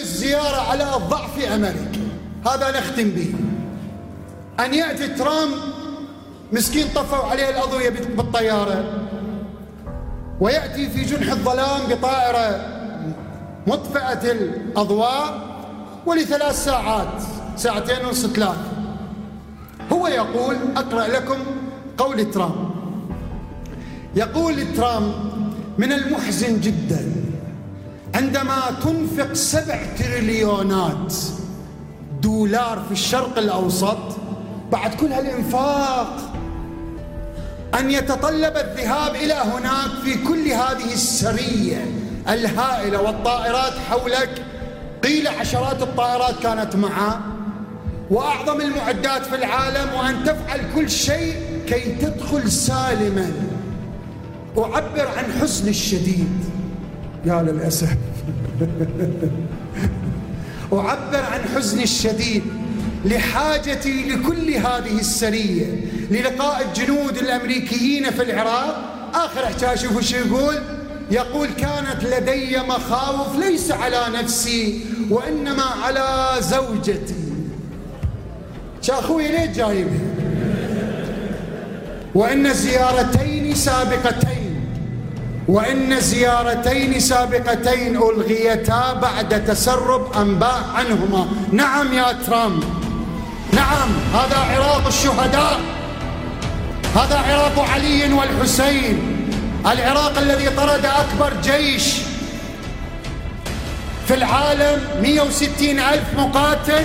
الزيارة على ضعف أمريكا. هذا نختم به. أن يأتي ترامب مسكين طفوا عليه الأضوية بالطيارة، ويأتي في جنح الظلام بطائرة مطفئة الأضواء ول3 ساعات، 2.5 هو يقول، أقرأ لكم قول ترامب. يقول ترامب: من المحزن جدا عندما تنفق 7 تريليونات دولار في الشرق الأوسط بعد كل هالإنفاق أن يتطلب الذهاب إلى هناك في كل هذه السرية الهائلة والطائرات حولك، قيل عشرات الطائرات كانت معه وأعظم المعدات في العالم، وأن تفعل كل شيء كي تدخل سالما. أعبر عن حزني الشديد، يا للأسف أعبر عن حزني الشديد لحاجتي لكل هذه السرية للقاء الجنود الأمريكيين في العراق. آخر حكاية شوفوا شو يقول: كانت لدي مخاوف ليس على نفسي وإنما على زوجتي. شاخوي ليه جايبها؟ وإن زيارتين سابقتين ألغيتا بعد تسرب أنباء عنهما. نعم يا ترامب، نعم، هذا عراق الشهداء، هذا عراق علي والحسين، العراق الذي طرد أكبر جيش في العالم، 160,000 مقاتل،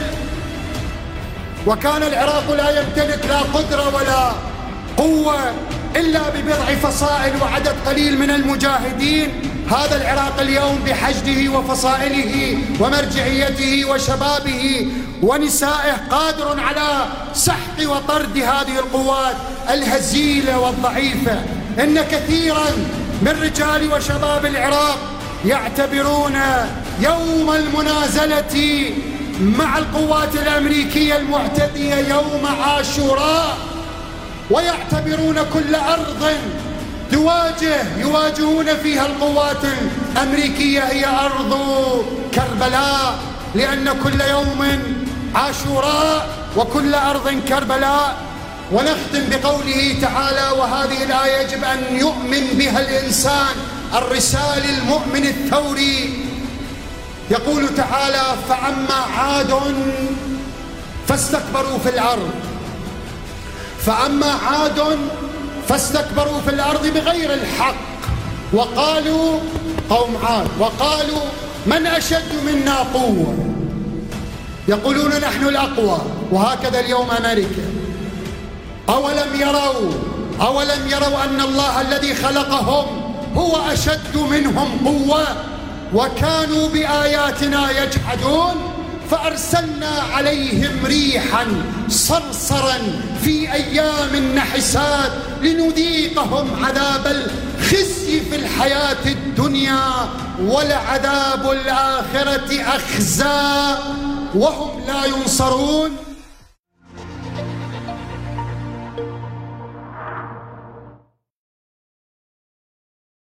وكان العراق لا يمتلك لا قدرة ولا قوة إلا ببضع فصائل وعدد قليل من المجاهدين. هذا العراق اليوم بحشده وفصائله ومرجعيته وشبابه ونسائه قادر على سحق وطرد هذه القوات الهزيلة والضعيفة. إن كثيرا من رجال وشباب العراق يعتبرون يوم المنازلة مع القوات الأمريكية المعتدية يوم عاشوراء، ويعتبرون كل أرض يواجهون فيها القوات الأمريكية هي أرض كربلاء، لأن كل يوم عاشوراء وكل أرض كربلاء. ونختم بقوله تعالى، وهذه الآية يجب أن يؤمن بها الإنسان، الرسال المؤمن الثوري. يقول تعالى: فأما عاد فاستكبروا في الأرض بغير الحق وقالوا، قوم عاد، وقالوا من أشد منا قوة. يقولون نحن الأقوى، وهكذا اليوم أمريكا. أولم يروا أن الله الذي خلقهم هو أشد منهم قوة وكانوا بآياتنا يجحدون. فأرسلنا عليهم ريحا صرصرا في أيام نحسات لنذيقهم عذاب الخزي في الحياة الدنيا ولعذاب الآخرة أخزى وهم لا ينصرون.